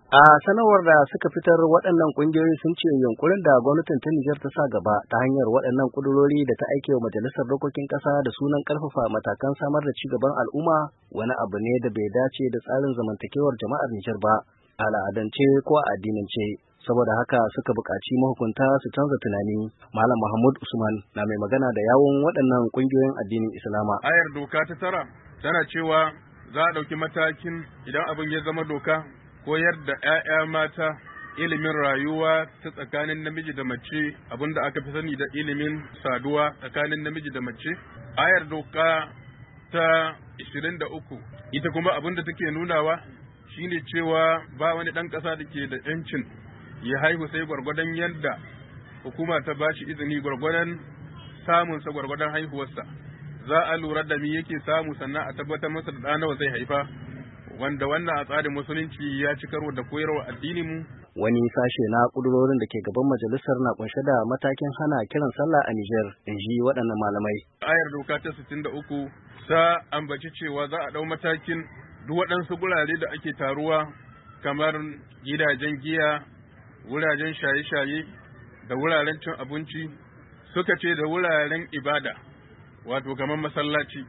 A sanarwar da suka fitar waɗannan ƙungiyoyi sun ce yunkurin da gwamnatin ta Nijar ta sa gaba ta hanyar waɗannan ƙudurori da ta aike wa Majalisar Dokokin Ƙasa da sunan ƙarfafa matakan samar da cigaban al'umma wani abu ne da bai dace da tsarin zamantakewar jama'ar Nijar ba, a al'adance ko a addinance. Saboda haka suka buƙaci mahukunta su canza tunani. Malam Mahmud Usman na mai magana da yawun waɗannan ƙungiyoyin addinin Islama. Ayar doka ta tara tana cewa za a ɗauki matakin idan abin ya zama doka koyar da ‘ya'ya mata ilimin rayuwa ta tsakanin namiji da mace, abinda aka fi sani da ilimin saduwa tsakanin namiji da mace. Ayar doka ta 23 ita kuma abinda take nunawa shine cewa ba wani ɗan ƙasa da ke da ‘yancin ya haihu sai gwargwadon yadda hukuma ta bashi izini, gwargwadon samunsa, gwargwadon haihuwarsa. Za a lura da me yake samu sannan a tabbatar masa da ɗa nawa zai haifa, wanda wannan a tsarin musulunci ya ci karo da koyarwa addinin mu. Wani sashe na kudurorin da ke gaban majalisar na kunshe da matakin hana kiran sallah a Nijar, in ji waɗannan malamai. Ayar doka ta 63 ta ambaci cewa za a ɗau matakin duk waɗansu gurare da ake taruwa kamar gidajen giya, wuraren shaye-shaye da wuraren cin abinci, suka ce da wuraren ibada wato kamar masallaci,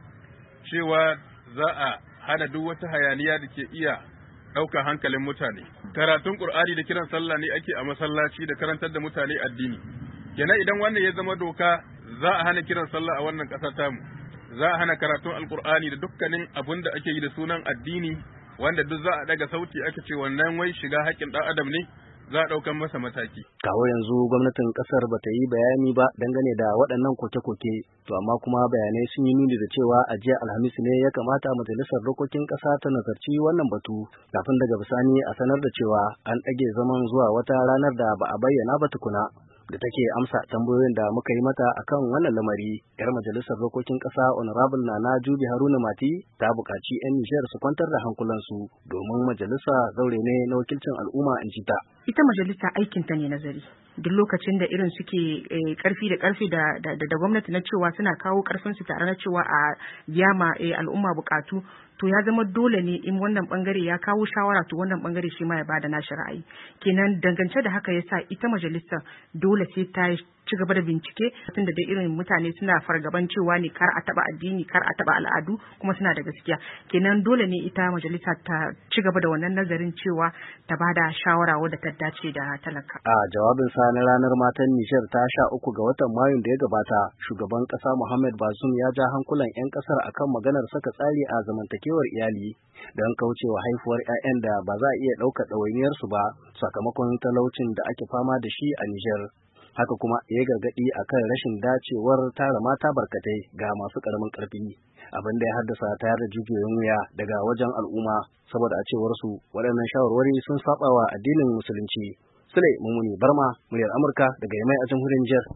cewa za a hana duk wata hayaniya da ke iya ɗaukar hankalin mutane. Karatun Ƙur'ani da kiran sallah ne ake a masallaci da karantar da mutane addini. Kenan idan wannan ya zama doka, za a hana kiran sallah a wannan ƙasa tamu. Za a hana karatun Alƙur'ani da dukkanin abin da ake yi da sunan addini, wanda duk za a daga sauti aka ce wannan wai shiga haƙƙin ɗan adam ne, za a ɗaukan masa mataki. Kawo yanzu gwamnatin ƙasar ba ta yi bayani ba dangane da waɗannan koke-koke, to amma kuma bayanai sun yi nuni da cewa a jiya Alhamis ne ya kamata Majalisar Dokokin Ƙasa ta nazarci wannan batu, kafin daga bisani a sanar da cewa an ɗage zaman zuwa wata ranar da ba a bayyana ba tukuna. Da take amsa tambayoyin da muka yi mata akan wannan lamari, yar majalisar dokokin ƙasa honorable Nana Jubi Haruna Mati ta buƙaci 'yan Nijar su kwantar da hankulansu domin majalisa zaure ne na wakilcin al'umma, in ji ta. Ita majalisa aikinta ne nazari. Duk lokacin da irin suke karfi da karfi da gwamnati na cewa suna kawo karfin su tare na cewa a biya ma al'umma bukatu, to ya zama dole ne in wannan bangare ya kawo shawara to wannan bangare shi ma ya bada nashi ra'ayi. Kenan dangance da haka yasa ita majalisa dole sai ta ci gaba da bincike, tunda da irin mutane suna fargaban cewa ne kar a taba addini, kar a taba al'adu, kuma suna da gaskiya. Kenan dole ne ita majalisa ta ci gaba da wannan nazarin cewa ta bada shawara wadda ta dace da talaka. A jawabinsa na ranar matan Nijar ta 13 ga watan Mayun da ya gabata, shugaban ƙasa Muhammad Bazoum ya ja hankulan 'yan ƙasar akan maganar saka tsari a zamantakewar iyali don kaucewa haifuwar 'ya'yan da ba za a iya ɗaukar ɗawainiyarsu ba sakamakon talaucin da ake fama da shi a Nijar. Haka kuma ya gargaɗi akan rashin dacewar tara mata barkatai ga masu ƙaramin ƙarfi, abin da ya haddasa tayar da jijiyoyin wuya daga wajen al'umma, saboda a cewar su waɗannan shawarwari sun saɓawa addinin musulunci. Sule Mumuni Barma, muryar Amurka daga Yamai a jamhuriyar Nijar.